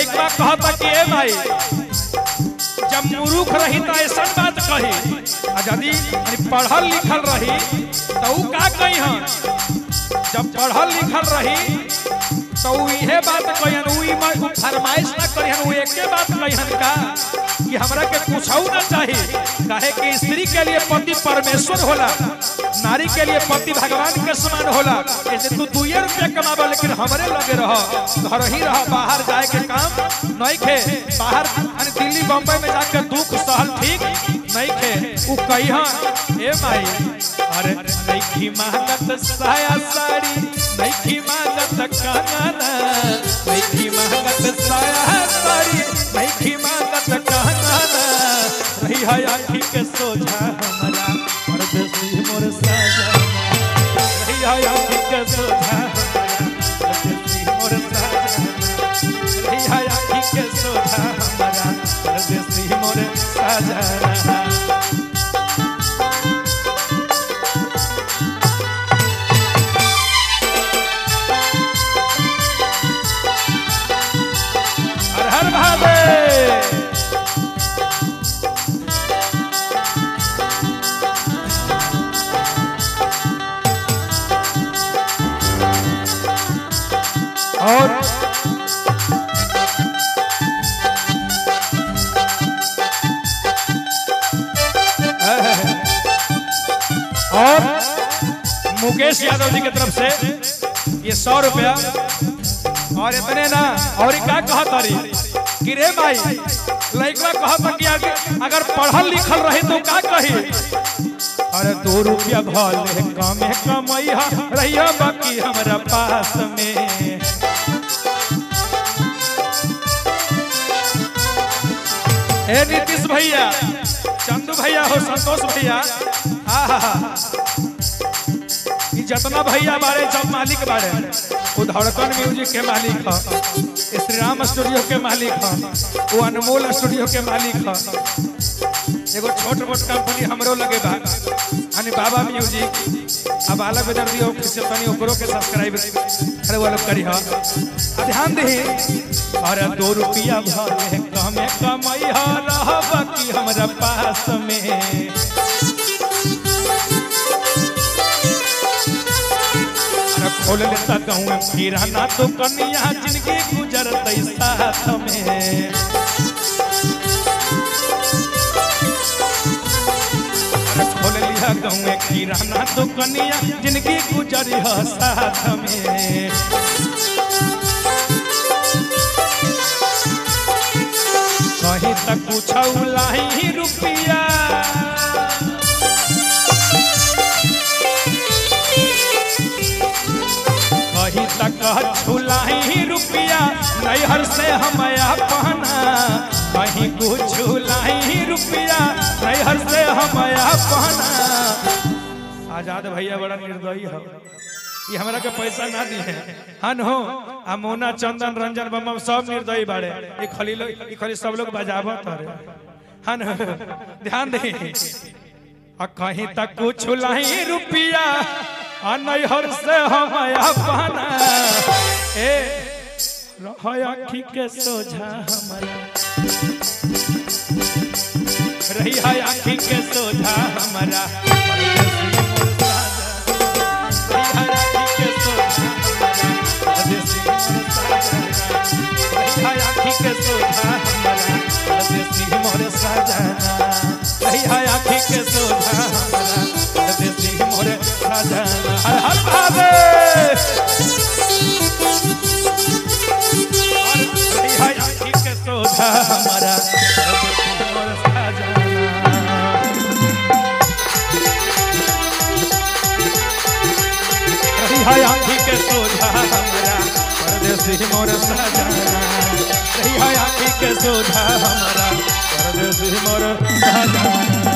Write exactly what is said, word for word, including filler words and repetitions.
लइकवा कहता कि ए भाई जब मूर्ख रही तो ऐसा बात कही आ यदि पढ़ल लिखल रही तो ऊ का कही हम जब पढ़ल लिखल रही तो इहे बात कहन ऊ फरमाइश ना करिहन ऊ एके बात कहन का कि हमरा के पूछऊ ना चाहिए काहे कि स्त्री के लिए पति परमेश्वर होला नारी के लिए पति भगवान के समान होला ऐसे तू दुइये रुपया कमाबा लेकिन हमरे लगे रह घर ही रह बाहर जाए के काम नहीं खे बाहर दिल्ली बम्बई में जाकर दुख सहल ठीक नहीं खे ऊ कहिहा ए माई अरे नहीं मांगत साया साड़ी नहीं मांगत कंगना नहीं मांगत साया साड़ी नहीं मांगत कंगना रही है आँखी के सोझा हमारा परदेसी मोर साजना रही है आँखी के सोझा हमारा परदेसी मोर साजना रही है आँखी के सोझा हमारा परदेसी मोर साजना और और मुकेश यादव जी की तरफ से ये सौ रुपया और इतने ना और क्या कहा तारी कि रे भाई लइकवा कहता कि अगर पढ़ल लिखल रही तो का कही अरे दो रुपया भले कमे कमैया रहिया बाकी हमरा पास में ए नीतीश भैया चंदू भैया हो संतोष भैया जितना भैया बारे जब मालिक बारे वो धड़कन म्यूजिक के मालिक है श्री राम स्टूडियो के मालिक है वो अनमोल स्टूडियो के मालिक है एगो छोट मोट कंपनी हमरो लगे बा यानी बाबा म्यूजिक अब अलग बेदर दियो किसी तनी ओकरो के सब्सक्राइब अरे वो लोग करी हां ध्यान दे अरे दो रुपया भले कमे कमैया रहब कि हमरा पास में खोल लेता कहूँ किराना तो कन्या जिंदगी गुजरत साथ में खोल लिया कहूँ किराना तो कन्या जिंदगी गुजर साथ में कहीं तक कुछ लाही रुपया कहीं तक छुलाई रुपया नैहर से हम अपना कहीं कुछ छुलाई रुपया नैहर से हम अपना आजाद भैया बड़ा निर्दयी हो ये हमरा के पैसा ना दी है हन हो आ मोना चंदन रंजन बम सब निर्दयी बाड़े ये खली लोग ये खली सब लोग बजावत रे हन ध्यान दे आ कहीं तक कुछ छुलाई रुपया नैहर से हम अपना ए आँखी के सोझा हमारा रही है आँखी के सोझा हमारा रही है आँखी के सोझा परदेसी मोर साजना रही है आँखी के सोझा हमारा परदेसी मोर साजना हर हर महादेव रही है आँखी के सोझा हमारा परदेसी मोर साजना रही है आँखी के सोझा हमारा परदेसी मोर साजना रही है आँखी के सोझा हमारा परदेसी मोर साजना।